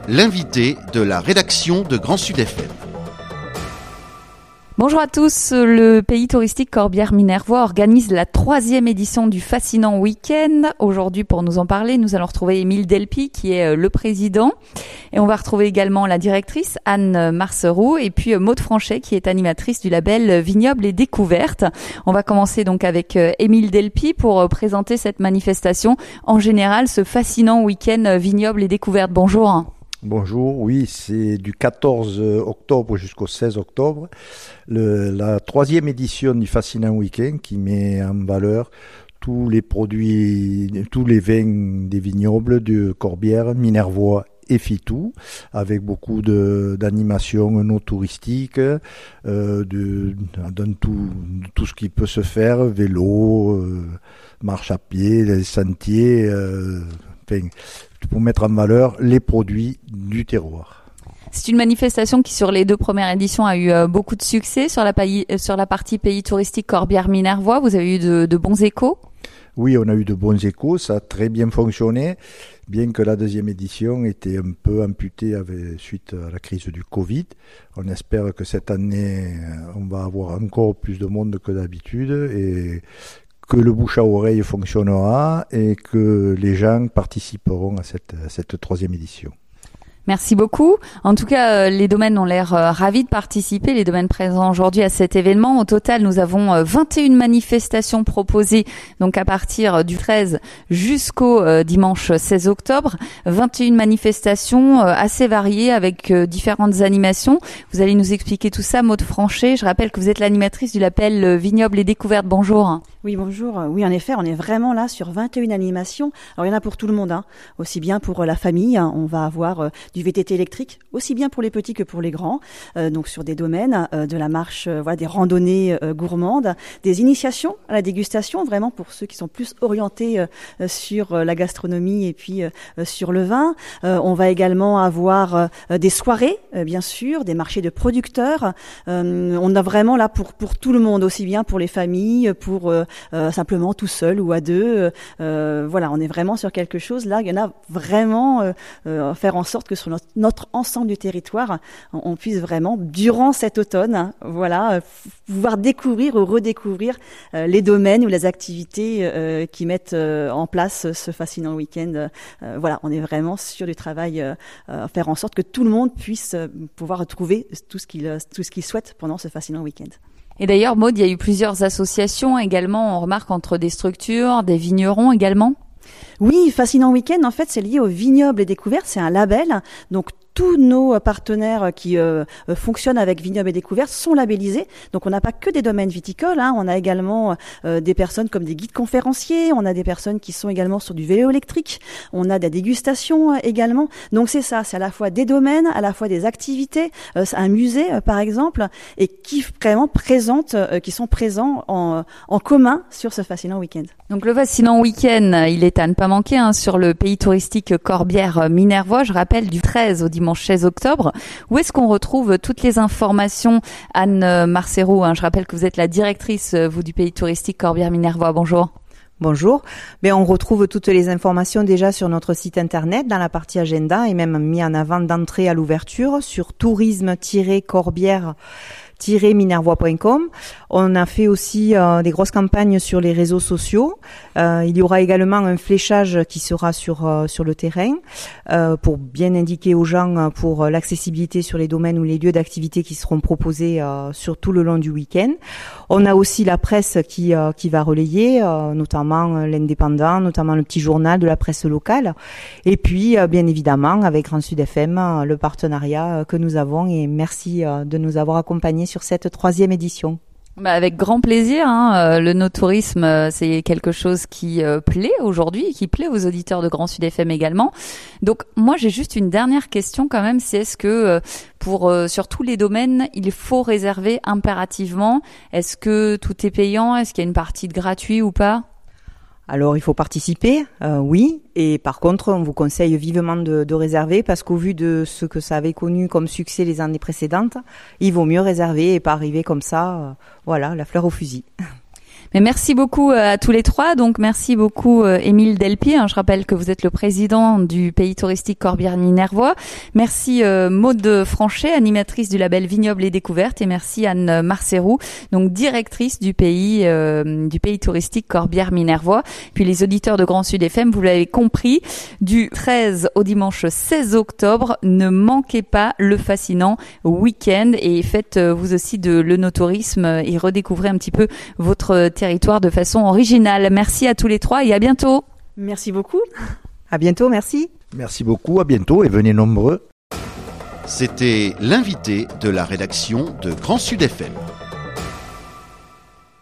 l'invité de la rédaction de Grand Sud FM. Bonjour à tous, le pays touristique Corbières-Minervois organise la 3e édition du fascinant week-end. Aujourd'hui, pour nous en parler, nous allons retrouver Émile Delpy qui est le président et on va retrouver également la directrice Anne Marceroux et puis Maude Franchet qui est animatrice du label Vignobles et Découvertes. On va commencer donc avec Émile Delpy pour présenter cette manifestation. En général, ce fascinant week-end Vignobles et Découvertes. Bonjour. Bonjour, oui, c'est du 14 octobre jusqu'au 16 octobre, la 3e édition du Fascinant Week-end qui met en valeur tous les produits, tous les vins des vignobles de Corbières, Minervois et Fitou, avec beaucoup d'animations no touristiques, dans tout ce qui peut se faire, vélo, marche à pied, les sentiers, pour mettre en valeur les produits du terroir. C'est une manifestation qui, sur les 2 premières éditions, a eu beaucoup de succès. Sur la partie pays touristique Corbières-Minervois, vous avez eu de bons échos ? Oui, on a eu de bons échos, ça a très bien fonctionné, bien que la 2e édition était un peu amputée suite à la crise du Covid. On espère que cette année, on va avoir encore plus de monde que d'habitude et que le bouche à oreille fonctionnera et que les gens participeront à cette 3e édition. Merci beaucoup. En tout cas, les domaines ont l'air ravis de participer, les domaines présents aujourd'hui à cet événement. Au total, nous avons 21 manifestations proposées, donc à partir du 13 jusqu'au dimanche 16 octobre. 21 manifestations assez variées avec différentes animations. Vous allez nous expliquer tout ça, Maude Franchet. Je rappelle que vous êtes l'animatrice du label Vignobles et Découvertes. Bonjour. Oui, bonjour. Oui, en effet, on est vraiment là sur 21 animations. Alors, il y en a pour tout le monde, aussi bien pour la famille. On va avoir du VTT électrique, aussi bien pour les petits que pour les grands. Donc, sur des domaines de la marche, des randonnées gourmandes, des initiations à la dégustation, vraiment pour ceux qui sont plus orientés sur la gastronomie et puis sur le vin. On va également avoir des soirées, bien sûr, des marchés de producteurs. On a vraiment là pour tout le monde, aussi bien pour les familles, pour simplement tout seul ou à deux. On est vraiment sur quelque chose. Là, il y en a vraiment faire en sorte que sur notre ensemble du territoire, on puisse vraiment, durant cet automne, pouvoir découvrir ou redécouvrir les domaines ou les activités qui mettent en place ce fascinant week-end. On est vraiment sur du travail, faire en sorte que tout le monde puisse pouvoir retrouver tout ce qu'il souhaite pendant ce fascinant week-end. Et d'ailleurs, Maude, il y a eu plusieurs associations également, on remarque entre des structures, des vignerons également. Oui, Fascinant Week-end, en fait, c'est lié au Vignobles et Découvertes, c'est un label. Donc, tous nos partenaires qui fonctionnent avec Vignobles et Découvertes sont labellisés. Donc, on n'a pas que des domaines viticoles. On a également des personnes comme des guides conférenciers. On a des personnes qui sont également sur du vélo électrique. On a des dégustations également. Donc, c'est ça. C'est à la fois des domaines, à la fois des activités. Un musée, par exemple, et qui vraiment qui sont présents en commun sur ce fascinant week-end. Donc, le fascinant week-end, il est à ne pas manquer sur le pays touristique Corbières-Minervois. Je rappelle, du 13 au dimanche 16 octobre. Où est-ce qu'on retrouve toutes les informations? Anne Marceroux, je rappelle que vous êtes la directrice, vous, du pays touristique Corbières-Minervois. Bonjour. Bonjour. On retrouve toutes les informations déjà sur notre site internet dans la partie agenda et même mis en avant d'entrée à l'ouverture sur tourisme-corbières-minervois.com. On a fait aussi des grosses campagnes sur les réseaux sociaux. Il y aura également un fléchage qui sera sur le terrain pour bien indiquer aux gens pour l'accessibilité sur les domaines ou les lieux d'activité qui seront proposés sur tout le long du week-end. On a aussi la presse qui va relayer, notamment l'Indépendant, notamment le petit journal de la presse locale. Et puis, bien évidemment, avec Grand Sud FM, le partenariat que nous avons. Et merci de nous avoir accompagnés sur cette 3e édition. Avec grand plaisir. Le no-tourisme, c'est quelque chose qui plaît aujourd'hui, qui plaît aux auditeurs de Grand Sud FM également. Donc moi, j'ai juste une dernière question quand même, c'est est-ce que sur tous les domaines, il faut réserver impérativement? Est-ce que tout est payant? Est-ce qu'il y a une partie de gratuit ou pas? Alors, il faut participer, oui. Et par contre, on vous conseille vivement de réserver parce qu'au vu de ce que ça avait connu comme succès les années précédentes, il vaut mieux réserver et pas arriver comme ça, la fleur au fusil. Mais merci beaucoup à tous les trois. Donc merci beaucoup Émile Delpy. Je rappelle que vous êtes le président du pays touristique Corbière-Minervois. Merci Maude Franchet, animatrice du label Vignobles et Découvertes, et merci Anne Marcérou, donc directrice du pays touristique Corbière-Minervois. Puis les auditeurs de Grand Sud FM, vous l'avez compris, du 13 au dimanche 16 octobre, ne manquez pas le fascinant week-end et faites vous aussi de l'œnotourisme et redécouvrez un petit peu votre territoire de façon originale. Merci à tous les trois et à bientôt. Merci beaucoup. À bientôt, merci. Merci beaucoup, à bientôt et venez nombreux. C'était l'invité de la rédaction de Grand Sud FM.